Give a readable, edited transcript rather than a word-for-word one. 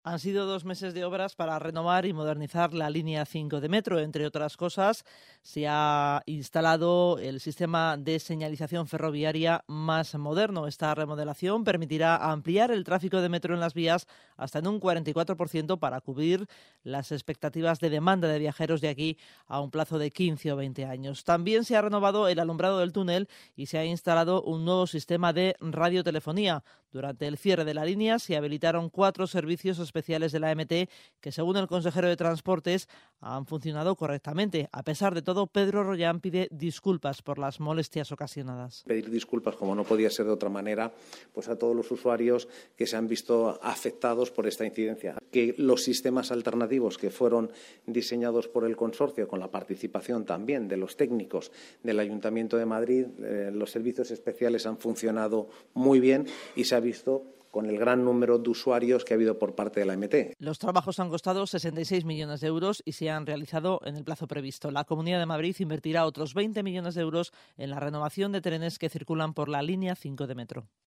Han sido 2 meses de obras para renovar y modernizar la línea 5 de metro. Entre otras cosas, se ha instalado el sistema de señalización ferroviaria más moderno. Esta remodelación permitirá ampliar el tráfico de metro en las vías hasta en un 44% para cubrir las expectativas de demanda de viajeros de aquí a un plazo de 15 o 20 años. También se ha renovado el alumbrado del túnel y se ha instalado un nuevo sistema de radiotelefonía. Durante el cierre de la línea se habilitaron 4 servicios especiales de la MT que, según el consejero de Transportes, han funcionado correctamente. A pesar de todo, Pedro Rollán pide disculpas por las molestias ocasionadas. Pedir disculpas, como no podía ser de otra manera, pues a todos los usuarios que se han visto afectados por esta incidencia. Que los sistemas alternativos que fueron diseñados por el consorcio, con la participación también de los técnicos del Ayuntamiento de Madrid, los servicios especiales han funcionado muy bien y se ha visto con el gran número de usuarios que ha habido por parte de la MT. Los trabajos han costado 66 millones de euros y se han realizado en el plazo previsto. La Comunidad de Madrid invertirá otros 20 millones de euros en la renovación de trenes que circulan por la línea 5 de metro.